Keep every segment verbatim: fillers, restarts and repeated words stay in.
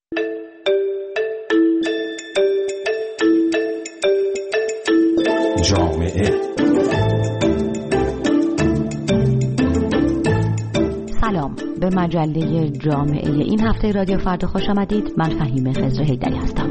جامعه. سلام، به مجله جامعه این هفته رادیو فردا خوش آمدید. من فهیم خضر حیدری هستم.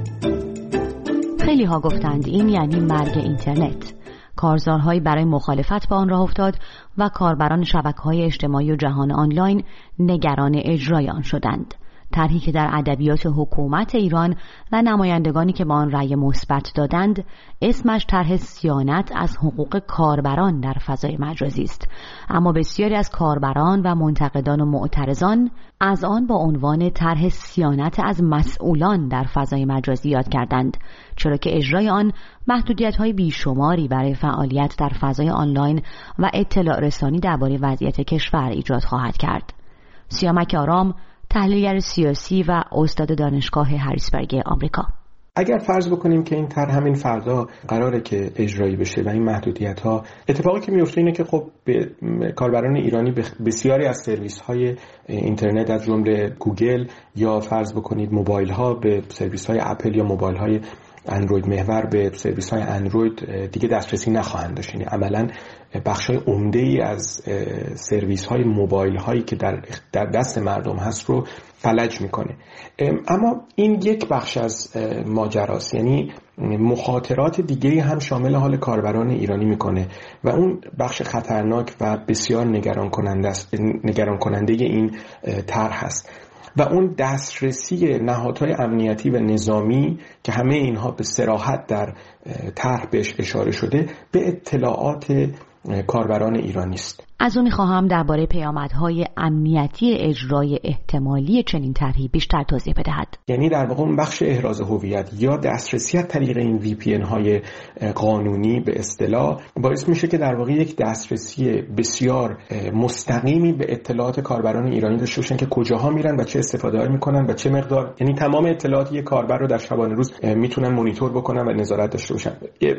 خیلی ها گفتند این یعنی مرگ اینترنت. کارزارهایی برای مخالفت با آن راه افتاد و کاربران شبکه‌های اجتماعی و جهان آنلاین نگران اجرای آن شدند. طرحی که در ادبیات حکومت ایران و نمایندگانی که با آن رأی مثبت دادند اسمش طرح صیانت از حقوق کاربران در فضای مجازی است، اما بسیاری از کاربران و منتقدان و معترضان از آن با عنوان طرح صیانت از مسئولان در فضای مجازی یاد کردند، چرا که اجرای آن محدودیت‌های بیشماری برای فعالیت در فضای آنلاین و اطلاع رسانی درباره وضعیت کشور ایجاد خواهد کرد. سیامک آرام، تحلیلگر سیاسی و استاد دانشگاه هریسبرگ آمریکا: اگر فرض بکنیم که این طرح همین فردا قراره که اجرایی بشه و این محدودیت‌ها، اتفاقی که میفته اینه که خب به کاربران ایرانی بسیاری از سرویس‌های اینترنت از جمله گوگل یا فرض بکنید موبایل‌ها به سرویس‌های اپل یا موبایل‌های اندروید محور به سرویس‌های اندروید دیگه دسترسی نخواهند داشت. یعنی عملاً بخشای عمده‌ای از سرویس‌های موبایل‌هایی که در در دست مردم هست رو فلج میکنه. اما این یک بخش از ماجراست، یعنی مخاطرات دیگه‌ای هم شامل حال کاربران ایرانی میکنه و اون بخش خطرناک و بسیار نگران کننده است، نگران کننده این طرح هست و اون دسترسی نهادهای امنیتی و نظامی که همه اینها به صراحت در طرح بهش اشاره شده به اطلاعات کاربران ایرانی است. از او می‌خواهم درباره پیامدهای امنیتی اجرای احتمالی چنین طرحی بیشتر توضیح بدهد. یعنی در واقع اون بخش احراز هویت یا دسترسی از طریق این وی پی ان های قانونی به اصطلاح باعث میشه که در واقع یک دسترسی بسیار مستقیمی به اطلاعات کاربران ایرانی داشته باشن که کجاها میرن و چه استفاده میکنن و چه مقدار، یعنی تمام اطلاعات یک کاربر رو در شبانه روز میتونن مانیتور بکنن و نظارت داشته باشن.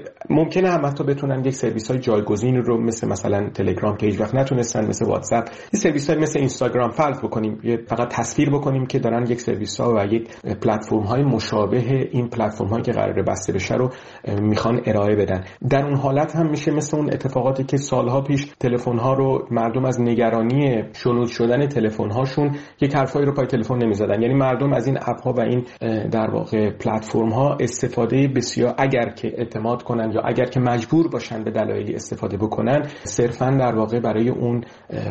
ممکنه هم حتی بتونن یک سرویس‌های جایگزین رو مثل مثلا تلگرام که هیچ وقت نتونستن، مثل واتساپ، این سرویس‌های مثل اینستاگرام فرض بکنیم، یه فقط تصویر بکنیم که دارن یک سرویس‌ها و یک پلتفرم‌های مشابه این پلتفرم‌هایی که قراره بسته بشه رو میخوان ارائه بدن. در اون حالت هم میشه مثل اون اتفاقاتی که سالها پیش تلفن‌ها رو مردم از نگرانی شنود شدن تلفن‌هاشون یک حرفایی رو پای تلفن نمی‌زدن. یعنی مردم از این اپ‌ها و این در واقع پلتفرم‌ها استفاده بسیار، اگر که اعتماد کنن یا اگر که مجبور باشن به دلایلی استفاده بکنن، صرفاً در واقع برای اون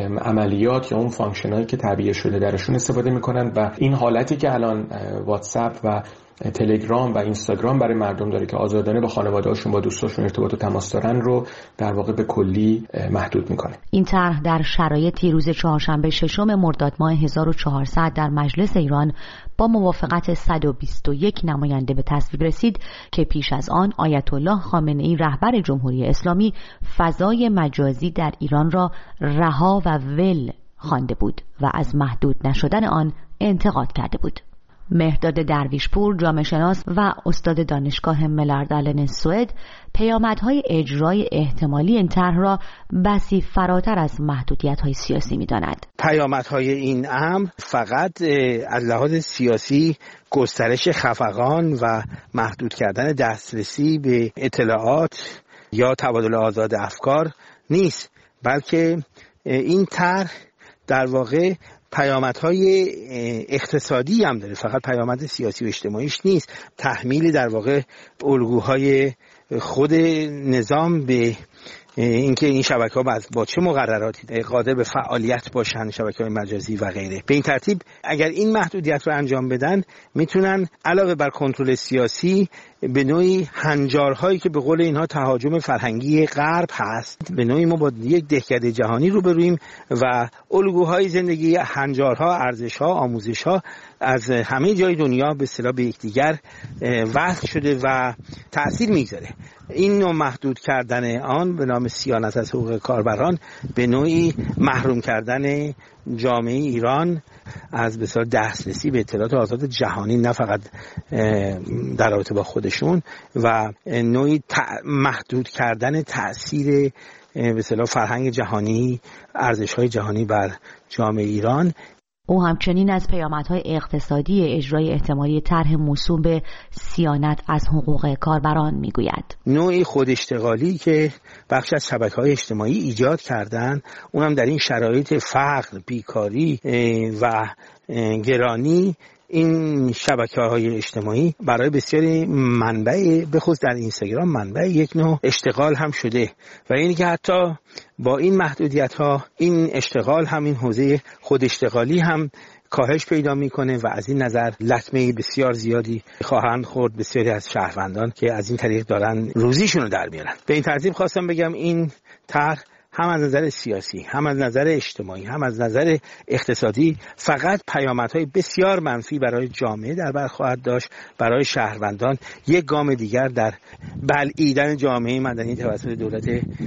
عملیات یا اون فانکشنایی که تعبیه شده درشون استفاده میکنن و این حالتی که الان واتساپ و تلگرام و اینستاگرام برای مردم داره که آزادانه با خانواده‌هاشون با دوستاشون ارتباط و تماس دارن رو در واقع به کلی محدود میکنه. این طرح در شرایطی روز چهارشنبه ششم مرداد ماه هزار و چهارصد در مجلس ایران با موافقت صد و بیست و یک نماینده به تصویب رسید که پیش از آن آیت الله خامنه‌ای رهبر جمهوری اسلامی فضای مجازی در ایران را رها و ول خوانده بود و از محدود نشدن آن انتقاد کرده بود. مهرداد درویشپور، جامعه شناس و استاد دانشگاه ملردالن سوئد، پیامدهای اجرای احتمالی این طرح را بسی فراتر از محدودیت‌های سیاسی می‌داند. پیامدهای این امر فقط از لحاظ سیاسی گسترش خفقان و محدود کردن دسترسی به اطلاعات یا تبادل آزاد افکار نیست، بلکه این طرح در واقع پیامدهای اقتصادی هم داره، فقط پیامد سیاسی و اجتماعیش نیست. تحمیل در واقع الگوهای خود نظام به اینکه این شبکه‌ها با چه مقرراتی قادر به فعالیت باشن، شبکه‌های مجازی و غیره. به این ترتیب اگر این محدودیت رو انجام بدن میتونن علاوه بر کنترل سیاسی به نوعی هنجارهایی که به قول اینها تهاجم فرهنگی غرب هست، به نوعی ما با یک دهکده جهانی روبرویم و الگوهای زندگی، هنجارها، ارزشها، آموزشها از همه جای دنیا به اصطلاح به یکدیگر وصل شده و تأثیر میذاره. این نوع محدود کردن آن به نام صیانت از حقوق کاربران به نوعی محروم کردن جامعه ایران از بسیار دسترسی به اطلاعات آزاد جهانی، نه فقط در رابطه با خودشون، و نوعی محدود کردن تأثیر به اصطلاح فرهنگ جهانی، ارزش‌های جهانی بر جامعه ایران. او همچنین از پیامدهای اقتصادی اجرای احتمالی طرح موسوم به صیانت از حقوق کاربران میگوید. نوعی خوداشتغالی که بخش از شبکه‌های اجتماعی ایجاد کردن، اونم در این شرایط فقر، بیکاری و گرانی، این شبکه‌های اجتماعی برای بسیاری منبع، به خصوص در اینستاگرام، منبع یک نوع اشتغال هم شده و اینی که حتی با این محدودیت‌ها این اشتغال، همین حوزه خود اشتغالی هم کاهش پیدا میکنه و از این نظر لطمه بسیار زیادی خواهند خورد بسیاری از شهروندان که از این طریق دارن روزیشون رو در میارن. به این ترتیب خواستم بگم این طرح هم از نظر سیاسی، هم از نظر اجتماعی، هم از نظر اقتصادی فقط پیامدهای بسیار منفی برای جامعه در بر خواهد داشت، برای شهروندان یک گام دیگر در بلعیدن جامعه مدنی توسط دولت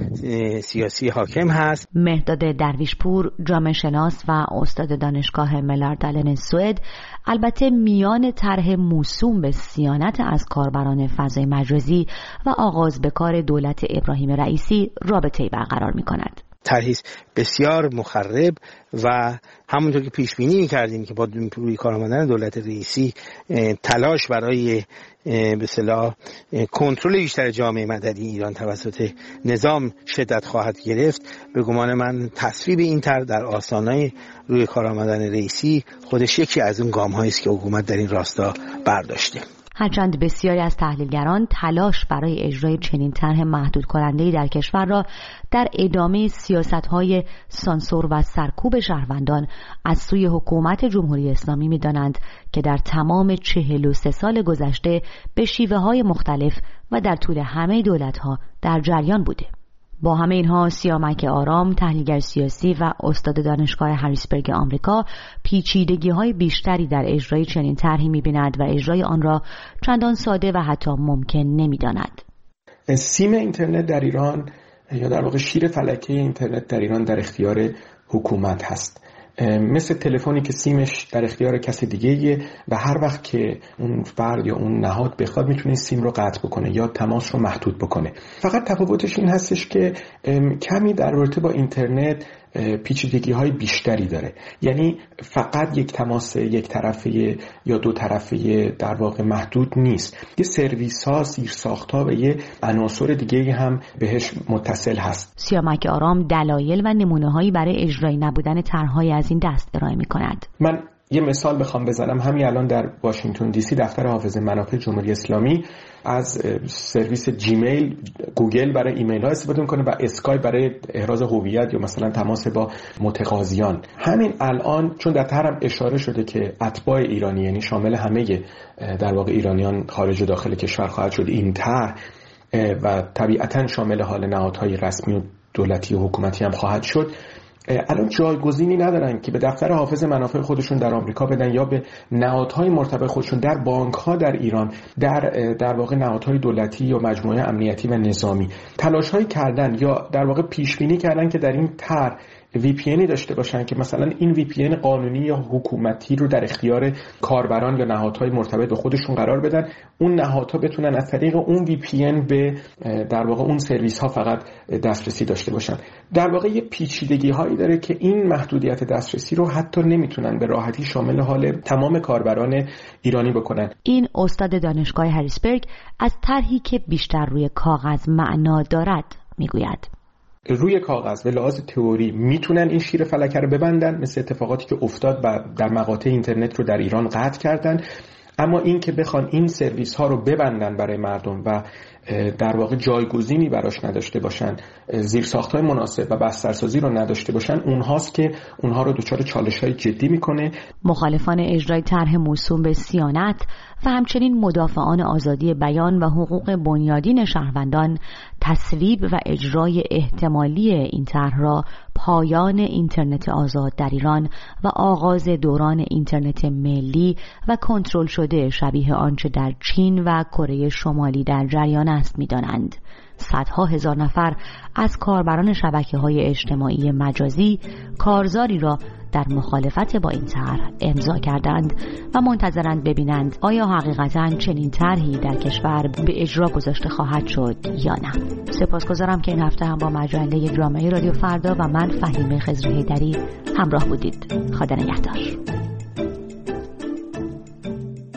سیاسی حاکم هست. مهداد درویشپور، جامعه شناس و استاد دانشگاه ملاردالن سوئد، البته میان طرح موسوم به صیانت از کاربران فضای مجازی و آغاز به کار دولت ابراهیم رئیسی رابطه‌ای برقرار می‌کند. طرحی بسیار مخرب و همونطور که پیش بینی کردیم که با روی کار آمدن دولت رئیسی تلاش برای به اصطلاح کنترل بیشتر جامعه مدنی ایران توسط نظام شدت خواهد گرفت، به گمان من تصویب این طرح در آستانه روی کار آمدن رئیسی خودش یکی از اون گام‌هایی است که حکومت در این راستا برداشته. هرچند بسیاری از تحلیلگران تلاش برای اجرای چنین طرح محدود کننده‌ای در کشور را در ادامه سیاست‌های سانسور و سرکوب شهروندان از سوی حکومت جمهوری اسلامی می‌دانند که در تمام چهل و سه سال گذشته به شیوه‌های مختلف و در طول همه دولت‌ها در جریان بوده. با همه اینها، سیامک آرام، تحلیلگر سیاسی و استاد دانشگاه هریسبرگ آمریکا، پیچیدگی‌های بیشتری در اجرای چنین طرحی می‌بیند و اجرای آن را چندان ساده و حتی ممکن نمی‌داند. سیم اینترنت در ایران، یا در واقع شیر فلکه اینترنت در ایران، در اختیار حکومت هست. مثل تلفنی که سیمش در اختیار کسی دیگه‌ایه و هر وقت که اون فرد یا اون نهاد بخواد میتونه سیم رو قطع بکنه یا تماس رو محدود بکنه. فقط تفاوتش این هستش که کمی در رابطه با اینترنت پیچیدگی‌های بیشتری داره. یعنی فقط یک تماس یک طرفه یا دو طرفه در واقع محدود نیست. یه سرویس‌ها، زیرساخت‌ها و یه عناصر دیگه‌ای هم بهش متصل هست. سیامک آرام دلایل و نمونه‌هایی برای اجرای نبودن طرح‌های از این دست ارائه می‌کند. من یه مثال بخوام بزنم، همین الان در واشنگتن دی سی دفتر حافظ منافع جمهوری اسلامی از سرویس جیمیل، گوگل برای ایمیل ها استفاده میکنه و اسکایپ برای احراز هویت یا مثلا تماس با متقاضیان. همین الان چون در طرح اشاره شده که اتباع ایرانی، یعنی شامل همه در واقع ایرانیان خارج و داخل کشور خواهد شد این طرح و طبیعتا شامل حال نهادهای رسمی و دولتی و حکومتی هم خواهد شد، الان جایگزینی ندارن که به دفتر حافظ منافع خودشون در آمریکا بدن یا به نهادهای مرتبط خودشون در بانک‌ها در ایران، در در واقع نهادهای دولتی یا مجموعه امنیتی و نظامی تلاش‌هایی کردن یا در واقع پیش بینی کردن که در این طرح وی پی اینی داشته باشن که مثلا این وی پی این قانونی یا حکومتی رو در اختیار کاربران یا نهادهای مرتبط به خودشون قرار بدن، اون نهادها بتونن از طریق اون وی پی این به در واقع اون سرویس ها فقط دسترسی داشته باشن. در واقع یه پیچیدگی هایی داره که این محدودیت دسترسی رو حتی نمیتونن به راحتی شامل حال تمام کاربران ایرانی بکنن. این استاد دانشگاه هریسبرگ از طرحی که بیشتر روی کاغذ معنا دارد میگوید. روی کاغذ به لحاظ تئوری میتونن این شیر فلکه رو ببندن، مثل اتفاقاتی که افتاد و در مقاطع اینترنت رو در ایران قطع کردن، اما این که بخوان این سرویس ها رو ببندن برای مردم و در واقع جایگزینی براش نداشته باشن، زیرساخت‌های مناسب و بسترسازی رو نداشته باشن، اونهاست که اونها رو دچار چالش‌های جدی میکنه. مخالفان اجرای طرح موسوم به صیانت و همچنین مدافعان آزادی بیان و حقوق بنیادین شهروندان تصویب و اجرای احتمالی این طرح را پایان اینترنت آزاد در ایران و آغاز دوران اینترنت ملی و کنترل شده شبیه آنچه در چین و کره شمالی در جریان است می‌دانند. صدها هزار نفر از کاربران شبکه‌های اجتماعی مجازی کارزاری را در مخالفت با این طرح امضا کردند و منتظرند ببینند آیا حقیقتاً چنین طرحی در کشور به اجرا گذاشته خواهد شد یا نه. سپاسگزارم که این هفته هم با مجله جامعه رادیو فردا و من فهیمه خضر حیدری همراه بودید. خدا نگهدار.